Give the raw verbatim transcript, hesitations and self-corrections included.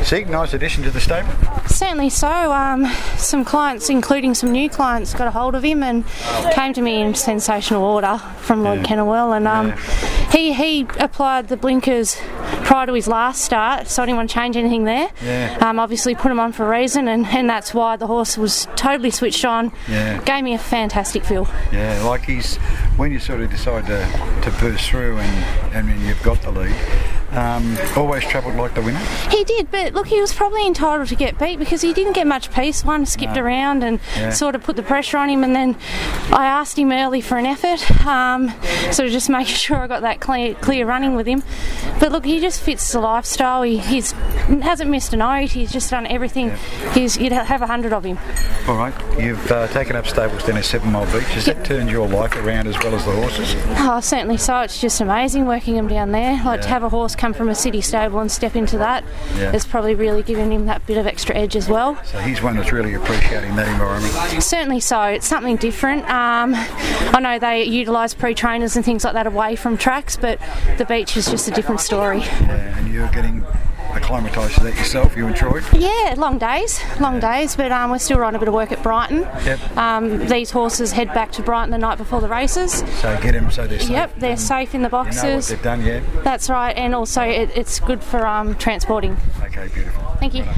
Sig, nice addition to the stable. Certainly so. Um, some clients, including some new clients, got a hold of him and came to me in sensational order from Lord Yeah. Kennewell, and um, Yeah. he he applied the blinkers prior to his last start, so I didn't want to change anything there. Yeah. Um, obviously put him on for a reason, and, and that's why the horse was totally switched on. Yeah. Gave me a fantastic feel. Yeah, like he's when you sort of decide to, to push through and and then you've got the lead. Um, always travelled like the winner. He did, but look, he was probably entitled to get beat because he didn't get much peace. One skipped No. around and Yeah. sort of put the pressure on him, and then I asked him early for an effort, um, sort of just making sure I got that clear, clear running with him. But look, he just fits the lifestyle. He he's, hasn't missed a note. He's just done everything. Yeah. He's, you'd have a hundred of him. All right, you've uh, taken up stables down at Seven Mile Beach. Has that turned your life around as well as the horses? Oh, certainly so. It's just amazing working him down there. Like to Yeah. have a horse come from a city stable and step into that, Yeah. it's probably really given him that bit of extra edge as well. So he's one that's really appreciating that environment. Certainly so. It's something different. Um, I know they utilise pre-trainers and things like that away from tracks, but the beach is just a different story. Yeah, and you're getting acclimatised to that yourself, you and Troy? Yeah, long days, long days, but um, we're still running a bit of work at Brighton. Yep. Um, these horses head back to Brighton the night before the races. So get them so they're safe. Yep, they're and safe in the You know what boxes. they've done, yeah? That's right, and also it, it's good for um, transporting. Okay, beautiful. Thank you. Right on.